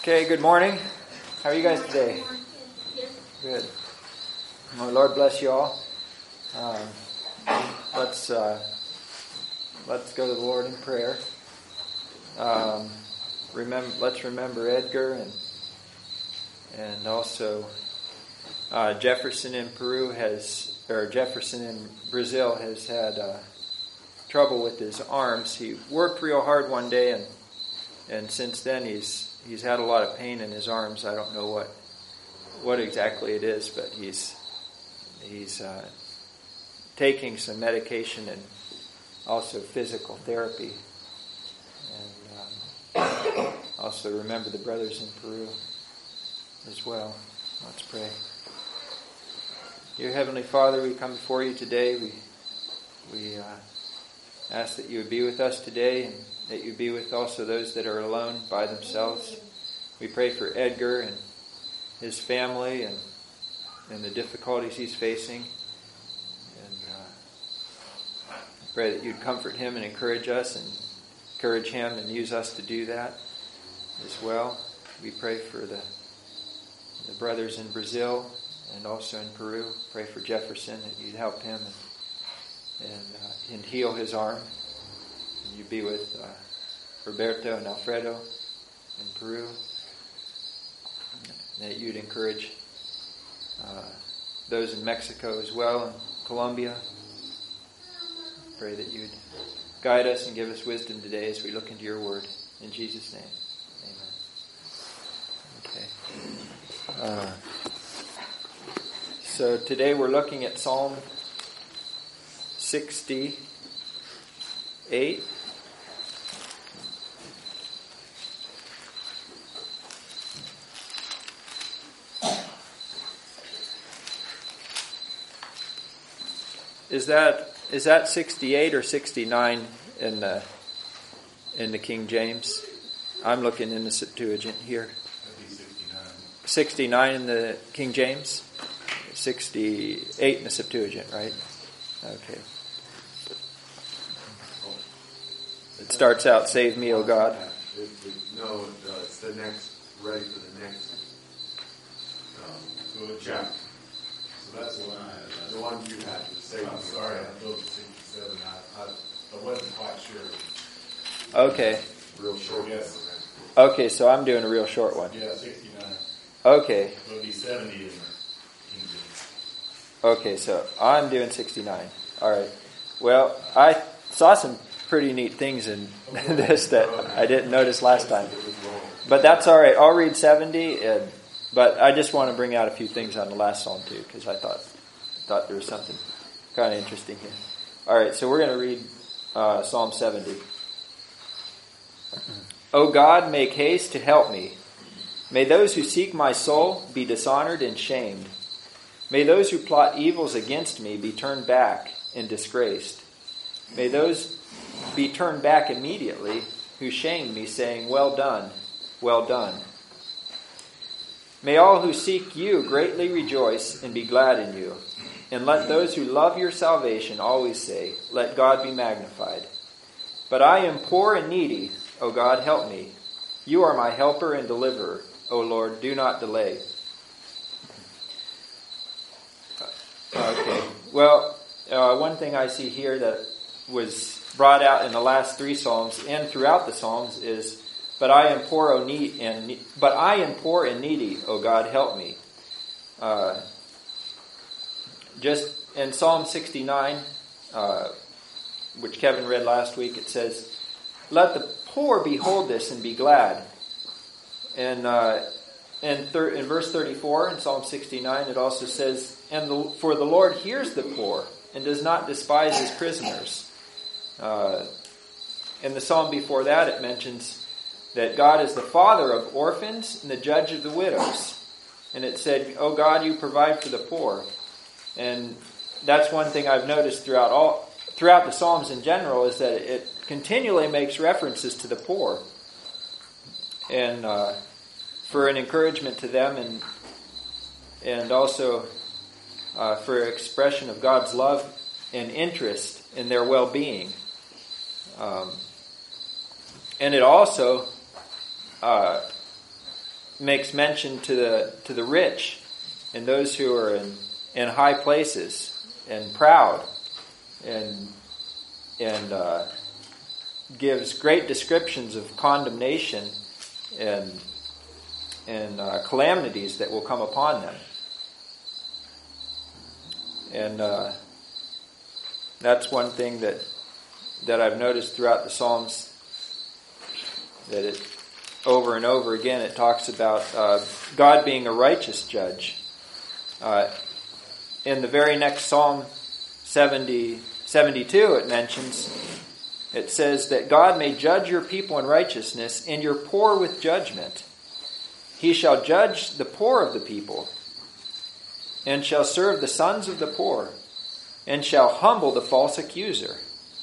Okay, good morning. How are you guys today? Good. Well, Lord bless you all. Let's go to the Lord in prayer. Let's remember Edgar and also Jefferson in Brazil has had trouble with his arms. He worked real hard one day, and since then he's had a lot of pain in his arms. I don't know what exactly it is, but he's taking some medication and also physical therapy. And also remember the brothers in Peru as well. Let's pray. Dear Heavenly Father, we come before you today. We ask that you would be with us today, and that you be with also those that are alone by themselves. We pray for Edgar and his family and the difficulties he's facing. And pray that you'd comfort him and encourage us and encourage him and use us to do that as well. We pray for the brothers in Brazil and also in Peru. Pray for Jefferson, that you'd help him and heal his arm. And you be with Roberto and Alfredo in Peru. And that you'd encourage those in Mexico as well, and Colombia. Pray that you'd guide us and give us wisdom today as we look into your word. In Jesus' name, amen. Okay. So today we're looking at Psalm 68. Is that 68 or 69 in the King James? I'm looking in the Septuagint here. 69 in the King James, 68 in the Septuagint, right? Okay. It starts out, "Save me, O God." No, it's the next. Ready for the next chapter. So that's the one I had. The one you had. I'm sorry, I thought it was 67. I wasn't quite sure. Okay. Real short. Yes. Okay, so I'm doing a real short one. Yeah, 69. Okay. It'll be 70 in the King James. Okay, so I'm doing 69. All right. Well, I saw some pretty neat things in this that I didn't notice last time. But that's all right. I'll read 70, but I just want to bring out a few things on the last psalm too, because I thought there was something kind of interesting here. All right, so we're going to read Psalm 70. O God, make haste to help me. May those who seek my soul be dishonored and shamed. May those who plot evils against me be turned back and disgraced. May those be turned back immediately who shame me, saying, "Well done, well done." May all who seek you greatly rejoice and be glad in you. And let those who love your salvation always say, "Let God be magnified." But I am poor and needy. O God, help me. You are my helper and deliverer. O Lord, do not delay. Okay. Well, one thing I see here that was brought out in the last three Psalms and throughout the Psalms is, But I am poor and needy, O God, help me. Just in Psalm 69, which Kevin read last week, it says, "Let the poor behold this and be glad." And in verse 34 in Psalm 69, it also says, "For the Lord hears the poor and does not despise his prisoners." In the psalm before that, it mentions that God is the father of orphans and the judge of the widows. And it said, "O God, you provide for the poor." And that's one thing I've noticed throughout the Psalms in general, is that it continually makes references to the poor. And for an encouragement to them, and also for expression of God's love and interest in their well-being. And it also makes mention to the rich and those who are in high places and proud, and gives great descriptions of condemnation and calamities that will come upon them. And that's one thing that I've noticed throughout the Psalms, that it over and over again it talks about God being a righteous judge. In the very next Psalm 72 it says that God may judge your people in righteousness and your poor with judgment. He shall judge the poor of the people, and shall serve the sons of the poor, and shall humble the false accuser.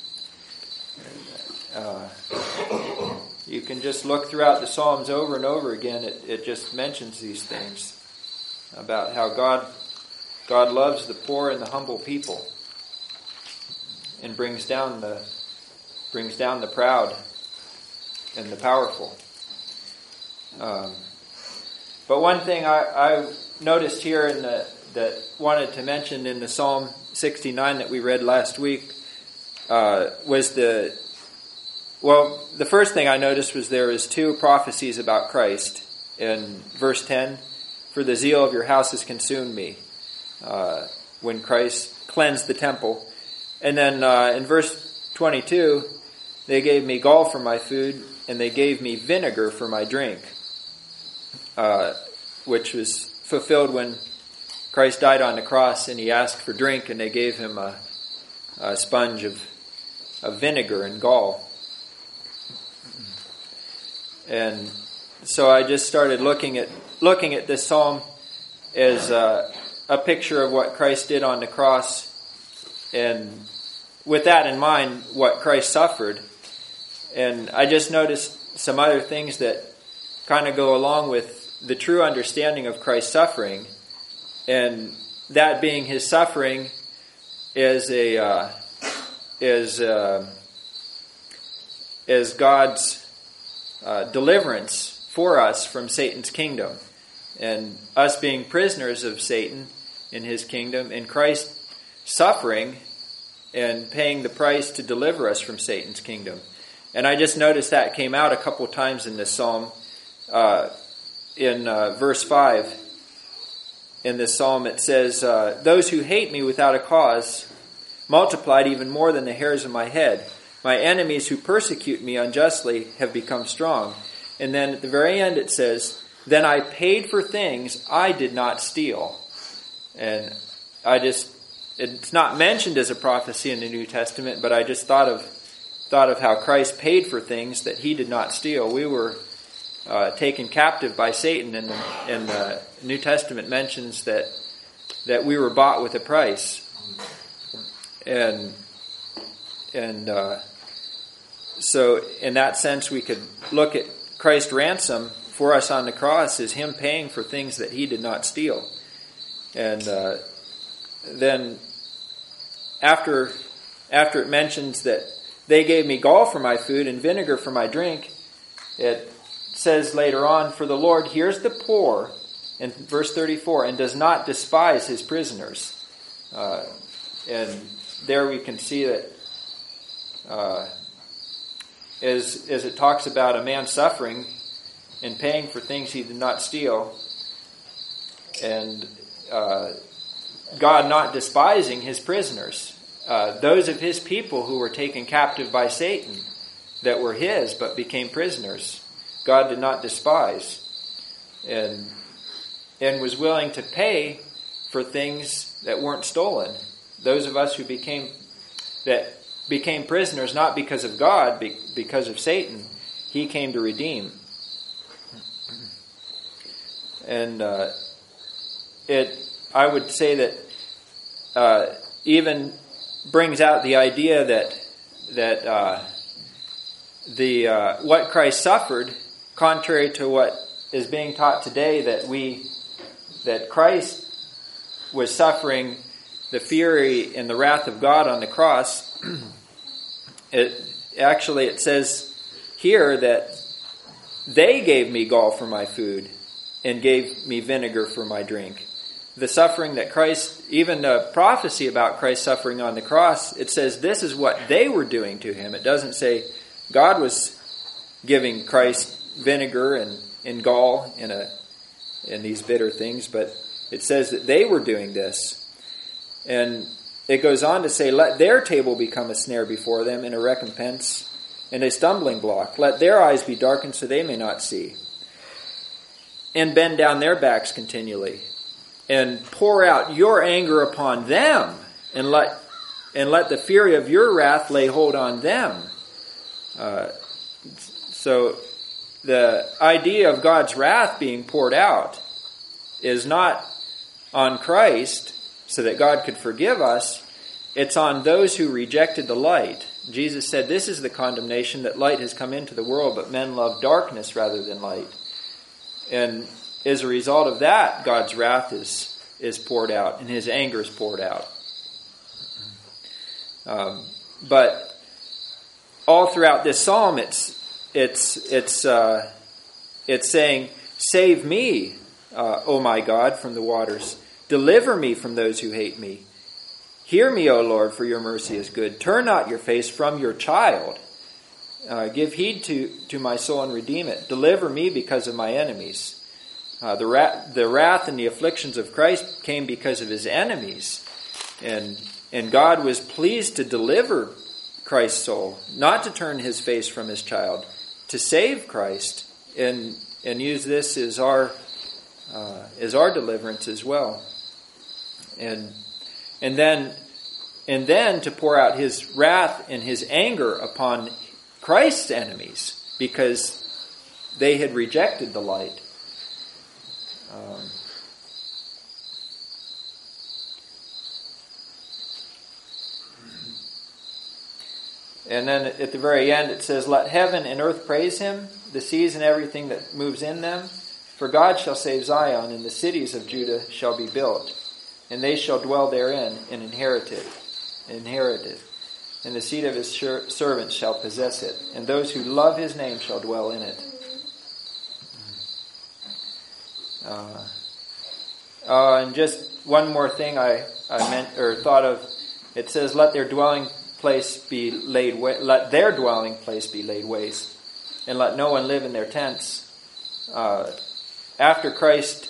You can just look throughout the Psalms over and over again. It just mentions these things about how God loves the poor and the humble people, and brings down the proud and the powerful. But one thing I noticed here that wanted to mention in the Psalm 69 that we read last week was the first thing I noticed was there is 2 prophecies about Christ. In verse 10, for the zeal of your house has consumed me, when Christ cleansed the temple. And then in verse 22, they gave me gall for my food, and they gave me vinegar for my drink, which was fulfilled when Christ died on the cross, and he asked for drink, and they gave him a sponge of vinegar and gall. And so I just started looking at this psalm as a picture of what Christ did on the cross, and with that in mind, what Christ suffered. And I just noticed some other things that kind of go along with the true understanding of Christ's suffering, and that being his suffering as God's deliverance for us from Satan's kingdom, and us being prisoners of Satan in his kingdom, and Christ suffering and paying the price to deliver us from Satan's kingdom. And I just noticed that came out a couple times in this psalm. In verse 5, in this psalm it says, those who hate me without a cause multiplied even more than the hairs of my head. My enemies who persecute me unjustly have become strong. And then at the very end it says, then I paid for things I did not steal. And it's not mentioned as a prophecy in the New Testament, but I just thought of how Christ paid for things that he did not steal. We were taken captive by Satan, and the New Testament mentions that we were bought with a price. And so in that sense we could look at Christ's ransom for us on the cross as him paying for things that he did not steal. And then after it mentions that they gave me gall for my food and vinegar for my drink, it says later on, for the Lord hears the poor, in verse 34, and does not despise his prisoners. And there we can see that as it talks about a man suffering and paying for things he did not steal, and God not despising his prisoners, those of his people who were taken captive by Satan, that were his but became prisoners, God did not despise, and was willing to pay for things that weren't stolen. Those of us who became prisoners not because of God, because of Satan, he came to redeem. And I would say that even brings out the idea that what Christ suffered, contrary to what is being taught today, that Christ was suffering the fury and the wrath of God on the cross. It says here that they gave me gall for my food and gave me vinegar for my drink. The suffering that Christ, even the prophecy about Christ suffering on the cross, it says this is what they were doing to him. It doesn't say God was giving Christ vinegar and gall and these bitter things, but it says that they were doing this. And it goes on to say, let their table become a snare before them and a recompense and a stumbling block. Let their eyes be darkened so they may not see. And bend down their backs continually. And pour out your anger upon them, and let the fury of your wrath lay hold on them. So the idea of God's wrath being poured out is not on Christ so that God could forgive us. It's on those who rejected the light. Jesus said, this is the condemnation, that light has come into the world, but men love darkness rather than light. And as a result of that, God's wrath is poured out, and his anger is poured out. But all throughout this psalm, it's saying, "Save me, O my God, from the waters. Deliver me from those who hate me. Hear me, O Lord, for your mercy is good. Turn not your face from your child. Give heed to my soul and redeem it. Deliver me because of my enemies." The wrath and the afflictions of Christ came because of his enemies. And God was pleased to deliver Christ's soul, not to turn his face from his child, to save Christ and use this as our deliverance as well. And then to pour out his wrath and his anger upon Christ's enemies because they had rejected the light. And then at the very end it says, "Let heaven and earth praise him, the seas and everything that moves in them. For God shall save Zion, and the cities of Judah shall be built, and they shall dwell therein and inherit it. And the seed of his servants shall possess it, and those who love his name shall dwell in it." And just one more thing I meant or thought of. It says, "Let their dwelling place be laid waste, and let no one live in their tents." After Christ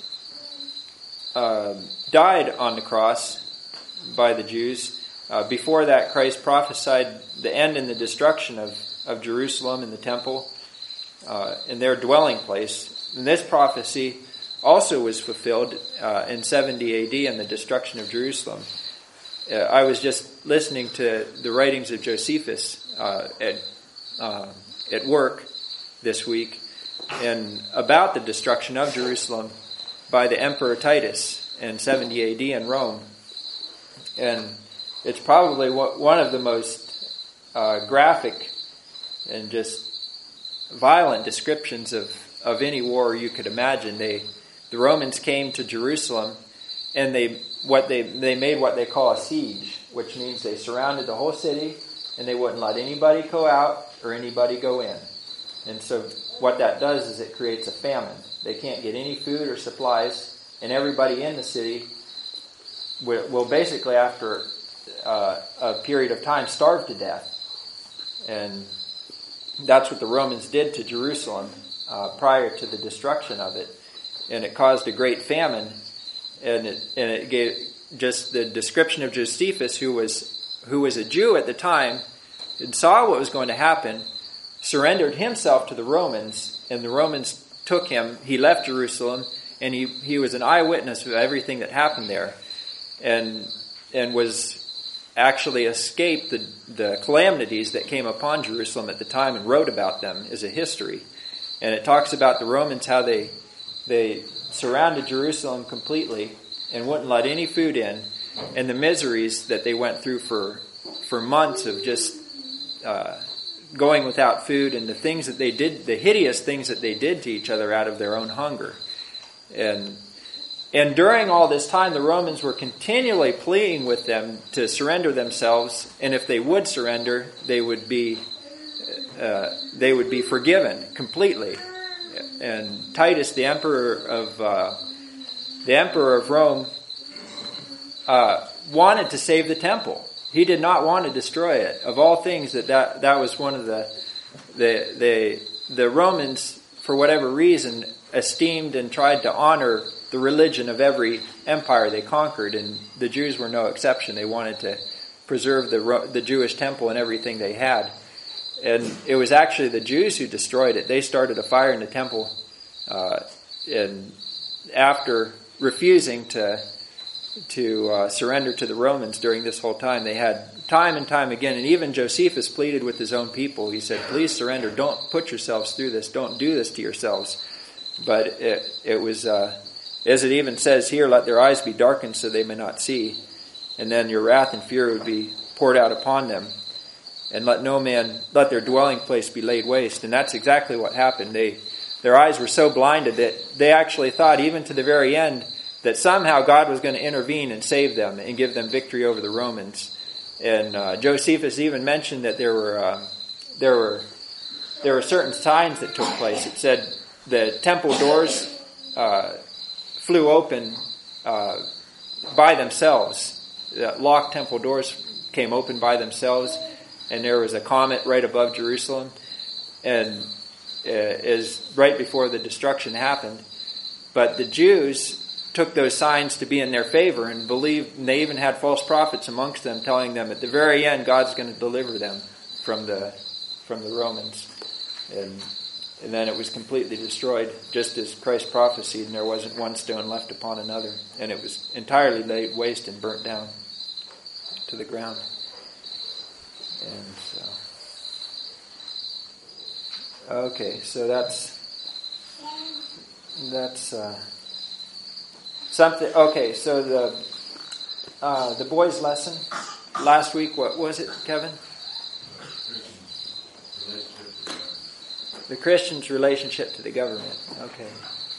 died on the cross by the Jews, before that Christ prophesied the end and the destruction of Jerusalem and the temple and their dwelling place. And this prophecy also was fulfilled in 70 AD in the destruction of Jerusalem. I was just listening to the writings of Josephus at work this week, and about the destruction of Jerusalem by the Emperor Titus in 70 AD in Rome. And it's probably one of the most graphic and just violent descriptions of any war you could imagine. The Romans came to Jerusalem, and they made what they call a siege, which means they surrounded the whole city, and they wouldn't let anybody go out or anybody go in. And so what that does is it creates a famine. They can't get any food or supplies, and everybody in the city will basically, after a period of time, starve to death. And that's what the Romans did to Jerusalem prior to the destruction of it. And it caused a great famine. And it gave just the description of Josephus, who was a Jew at the time, and saw what was going to happen, surrendered himself to the Romans, and the Romans took him. He left Jerusalem, and he was an eyewitness of everything that happened there, and was actually escaped the calamities that came upon Jerusalem at the time, and wrote about them as a history. And it talks about the Romans, how they surrounded Jerusalem completely and wouldn't let any food in, and the miseries that they went through for months of just going without food, and the things that they did, the hideous things that they did to each other out of their own hunger. And during all this time, the Romans were continually pleading with them to surrender themselves, and if they would surrender, they would be forgiven completely. and Titus, the emperor of Rome, wanted to save the temple. He did not want to destroy it. Of all things, that was one of the Romans, for whatever reason, esteemed and tried to honor the religion of every empire they conquered, and the Jews were no exception. They wanted to preserve the Jewish temple and everything they had. And it was actually the Jews who destroyed it. They started a fire in the temple, and after refusing to surrender to the Romans during this whole time, they had time and time again, and even Josephus pleaded with his own people. He said, please surrender, don't put yourselves through this, don't do this to yourselves. But it was, as it even says here, let their eyes be darkened so they may not see, and then your wrath and fury would be poured out upon them, and let their dwelling place be laid waste. And that's exactly what happened. Their eyes were so blinded that they actually thought, even to the very end, that somehow God was going to intervene and save them and give them victory over the Romans. And Josephus even mentioned that there were certain signs that took place. It said the temple doors flew open by themselves. The locked temple doors came open by themselves, and there was a comet right above Jerusalem, and is right before the destruction happened. But the Jews took those signs to be in their favor and believed, and they even had false prophets amongst them telling them at the very end God's going to deliver them from the Romans. And then it was completely destroyed, just as Christ prophesied, and there wasn't one stone left upon another. And it was entirely laid waste and burnt down to the ground. And so, okay, so that's something. Okay, so the boys' lesson last week. What was it, Kevin? The Christian's relationship to the government. Okay.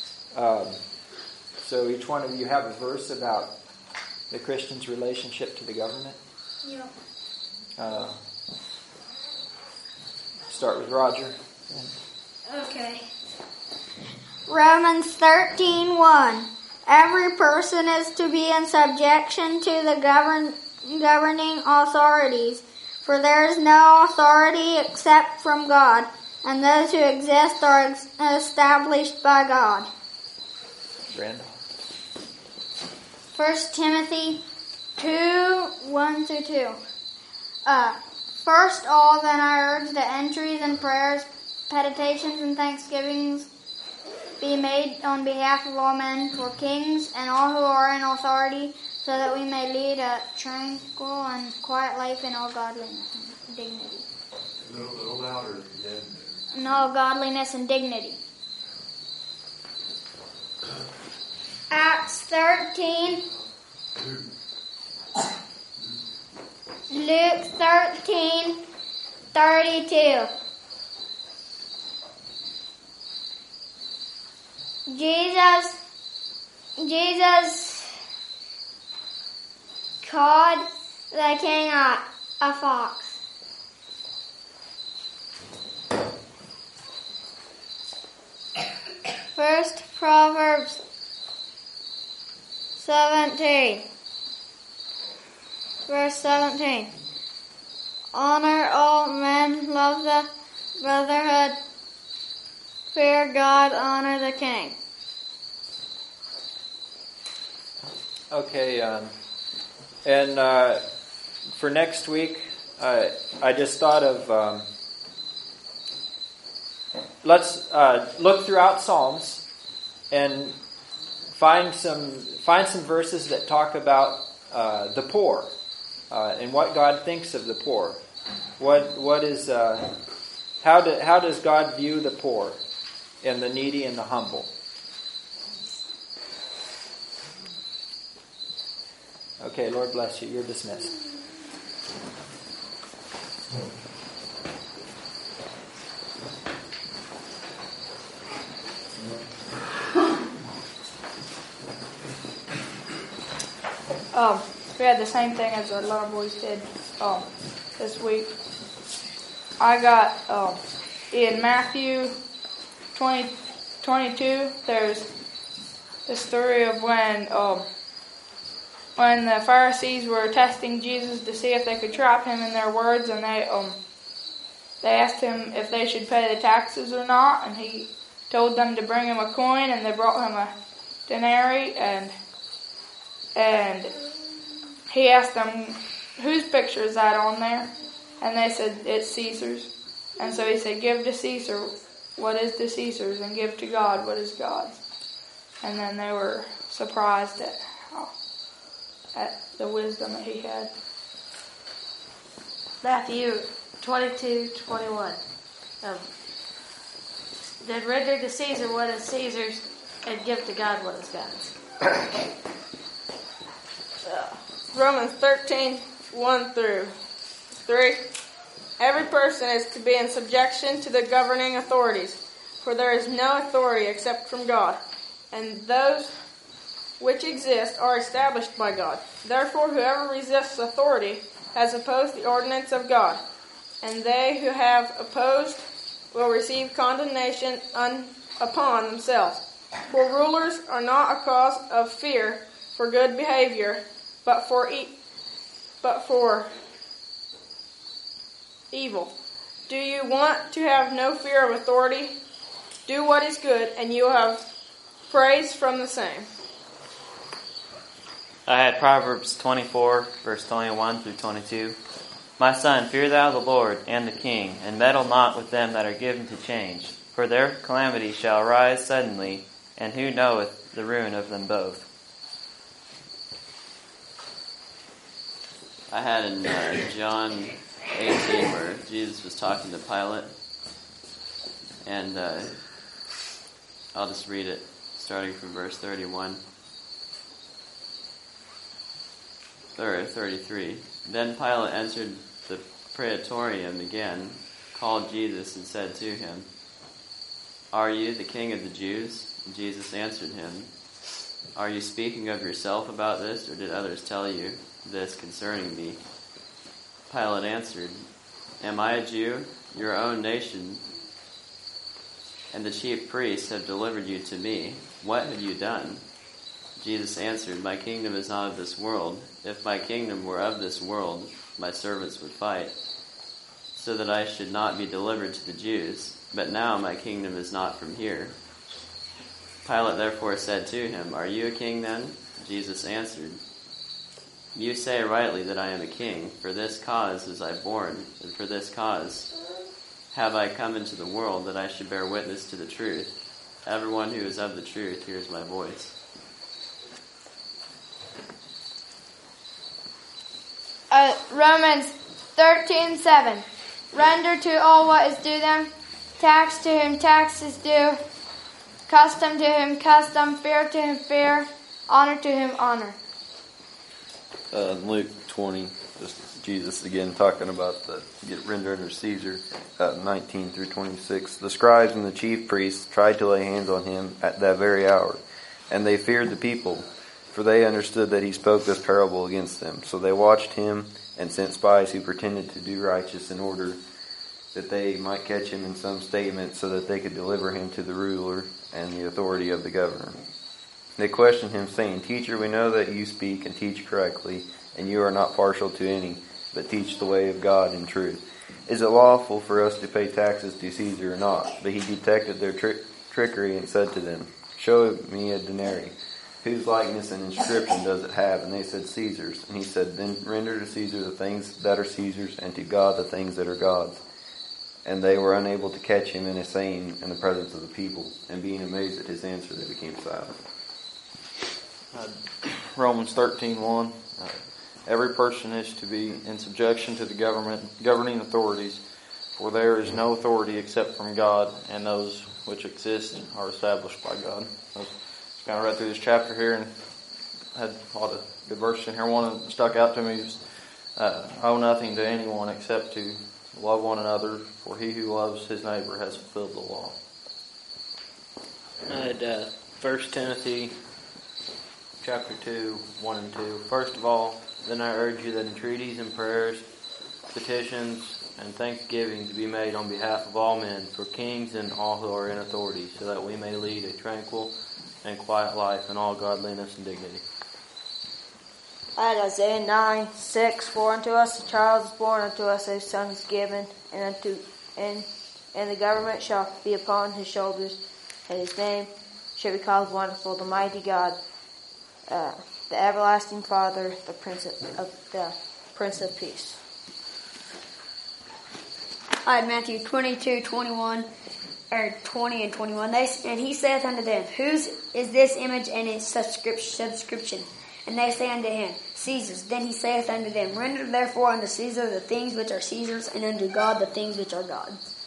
So each one of you have a verse about the Christian's relationship to the government. Yeah. Start with Roger. Okay. Romans 13:1. Every person is to be in subjection to the governing authorities, for there is no authority except from God, and those who exist are established by God. Brandon. 1 Timothy 2:1-2. First all, then I urge that entries and prayers, petitions and thanksgivings be made on behalf of all men, for kings and all who are in authority, so that we may lead a tranquil and quiet life in all godliness and dignity. A little louder again. In all godliness and dignity. Acts 13. Luke 13:32. Jesus called the king a fox. First Proverbs 17. Verse 17. Honor all men, love the brotherhood, fear God, honor the king. Okay, and for next week, I just thought of let's look throughout Psalms and find some verses that talk about the poor and what God thinks of the poor. What is how does God view the poor and the needy and the humble? Okay, Lord bless you. You're dismissed. We had the same thing as our little boys did this week. I got in Matthew 20, 22, there's the story of when the Pharisees were testing Jesus to see if they could trap him in their words, and they asked him if they should pay the taxes or not, and he told them to bring him a coin, and they brought him a denarii, and he asked them, whose picture is that on there? And they said, it's Caesar's. And so he said, give to Caesar what is to Caesar's, and give to God what is God's. And then they were surprised at the wisdom that he had. Matthew 22:21. Then render to Caesar what is Caesar's, and give to God what is God's. Romans 13:1-3. Every person is to be in subjection to the governing authorities, for there is no authority except from God, and those which exist are established by God. Therefore, whoever resists authority has opposed the ordinance of God, and they who have opposed will receive condemnation upon themselves. For rulers are not a cause of fear for good behavior, but for evil. Do you want to have no fear of authority? Do what is good, and you will have praise from the same. I had Proverbs 24, verse 21-22. My son, fear thou the Lord and the king, and meddle not with them that are given to change. For their calamity shall arise suddenly, and who knoweth the ruin of them both? I had in John 18 where Jesus was talking to Pilate, and I'll just read it starting from verse 31. Or 33. Then Pilate entered the praetorium again, called Jesus, and said to him, Are you the king of the Jews? And Jesus answered him, Are you speaking of yourself about this, or did others tell you this concerning me? Pilate answered, Am I a Jew? Your own nation and the chief priests have delivered you to me. What have you done? Jesus answered, My kingdom is not of this world. If my kingdom were of this world, my servants would fight, so that I should not be delivered to the Jews. But now my kingdom is not from here. Pilate therefore said to him, Are you a king then? Jesus answered, You say rightly that I am a king. For this cause was I born, and for this cause have I come into the world, that I should bear witness to the truth. Everyone who is of the truth hears my voice. Romans 13:7. Render to all what is due them. Tax to whom tax is due. Custom to whom custom. Fear to whom fear. Honor to whom honor. Luke 20, just Jesus again talking about the get rendered under Caesar, 19-26. The scribes and the chief priests tried to lay hands on him at that very hour, and they feared the people, for they understood that he spoke this parable against them. So they watched him and sent spies who pretended to do righteous in order that they might catch him in some statement, so that they could deliver him to the ruler and the authority of the governor. They questioned him, saying, Teacher, we know that you speak and teach correctly, and you are not partial to any, but teach the way of God in truth. Is it lawful for us to pay taxes to Caesar or not? But he detected their trickery and said to them, Show me a denarii. Whose likeness and inscription does it have? And they said, Caesar's. And he said, Then render to Caesar the things that are Caesar's, and to God the things that are God's. And they were unable to catch him in a saying in the presence of the people. And being amazed at his answer, they became silent. Romans 13:1. Every person is to be in subjection to the governing authorities, for there is no authority except from God, and those which exist are established by God. I was kind of read through this chapter here and had a lot of good verses in here. One that stuck out to me is, owe nothing to anyone except to love one another, for he who loves his neighbor has fulfilled the law. I had 1 Timothy chapter 2, 1 and 2. First of all, then I urge you that entreaties and prayers, petitions, and thanksgiving to be made on behalf of all men, for kings and all who are in authority, so that we may lead a tranquil and quiet life in all godliness and dignity. I had Isaiah 9:6, For unto us a child is born, unto us a son is given, and the government shall be upon his shoulders, and his name shall be called Wonderful, the Mighty God, the Everlasting Father, the Prince of Peace. I had Matthew 22:21, or 20 and 21. And he saith unto them, Whose is this image and its subscription? And they say unto him, Caesar's. Then he saith unto them, Render therefore unto Caesar the things which are Caesar's, and unto God the things which are God's.